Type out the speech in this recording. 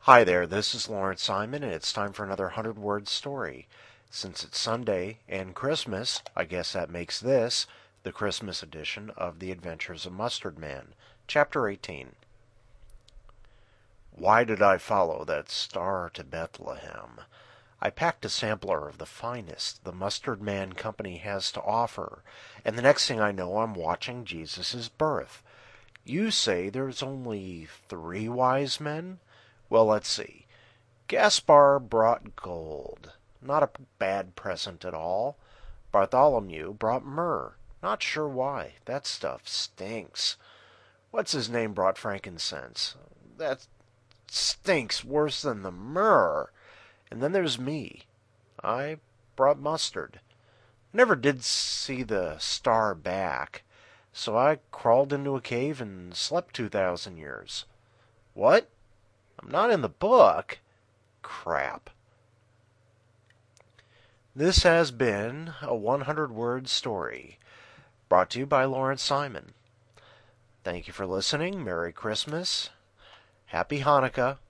Hi there, this is Lawrence Simon, and it's time for another 100-word story. Since it's Sunday and Christmas, I guess that makes this the Christmas edition of The Adventures of Mustard Man, Chapter 18. Why did I follow that star to Bethlehem? I packed a sampler of the finest the Mustard Man Company has to offer, and the next thing I know I'm watching Jesus' birth. You say there's only 3 wise men? Well, let's see. Gaspar brought gold. Not a bad present at all. Bartholomew brought myrrh. Not sure why. That stuff stinks. What's his name brought frankincense. That stinks worse than the myrrh. And then there's me. I brought mustard. Never did see the star back, so I crawled into a cave and slept 2,000 years. What? I'm not in the book? Crap. This has been a 100-word story brought to you by Lawrence Simon. Thank you for listening. Merry Christmas. Happy Hanukkah.